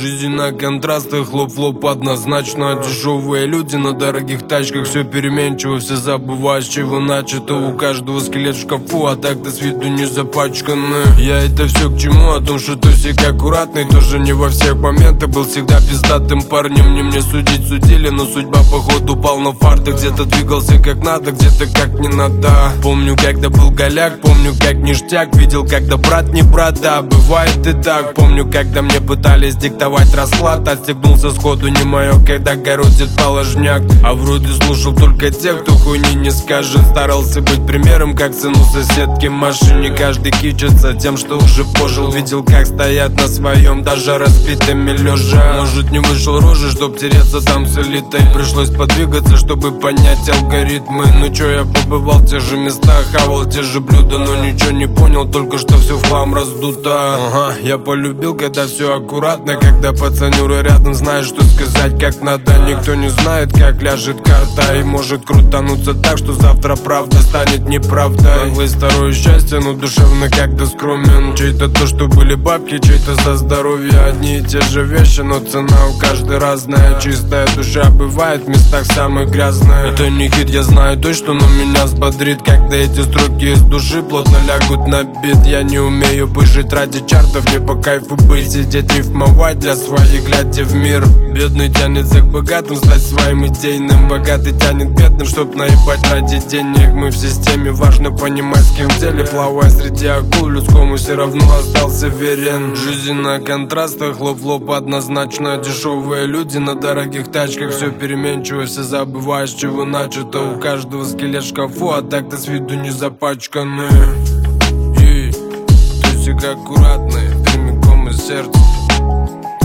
Жизнь на контрастах, лоб в лоб однозначно. Дешевые люди на дорогих тачках, все переменчиво, все забывают, с чего начато. У каждого скелет в шкафу, а так-то с виду не запачканы. Я это все к чему? О том, что тусик аккуратный, тоже не во всех моментах был всегда пиздатым парнем. Не мне судить, судили, но судьба походу упал на фарты. Где-то двигался как надо, где-то как не надо. Помню, когда был голяк, помню, как ништяк. Видел, когда брат не брат, да, бывает и так. Помню, когда мне пытались диктовать расклад, отстегнулся сходу, не мое, когда городит положняк. А вроде слушал только тех, кто хуйни не скажет. Старался быть примером, как сыну соседки машине. Каждый кичится тем, что уже пожил. Видел, как стоят на своем, даже разбитыми лежа. Может, не вышел рожи, чтоб тереться там с элитой. Пришлось подвигаться, чтобы понять алгоритмы. Ну чё, я побывал в тех же местах, хавал те же блюда, но ничего не понял, только что все в хлам раздуто. Ага, я полюбил, когда все аккуратно, когда пацанюра рядом знает, что сказать как надо. Никто не знает, как ляжет карта, и может крутануться так, что завтра правда станет неправдой. Наглый второе счастье, но душевно как-то скромен. Чей-то то, что были бабки, чей-то за здоровье. Одни и те же вещи, но цена у каждой разная. Чистая душа бывает в местах самых грязных. Это не хит, я знаю точно, но меня взбодрит, когда эти строки из души плотно лягут на бит. Я не умею быть жить ради чартов, мне по кайфу быть, сидеть рифмовать для своих, глядя в мир. Бедный тянется к богатым, стать своим идейным. Богатый тянет бедным, чтоб наебать ради денег. Мы в системе, важно понимать, с кем в деле. Плавая среди акул, людскому все равно остался верен. Жизнь на контрастах, лоб в лоб однозначно. Дешевые люди на дорогих тачках, все переменчиво, все забывают, с чего начато. У каждого скелет в шкафу, а так-то с виду не запачканы. Тусик аккуратный, прямиком из сердца.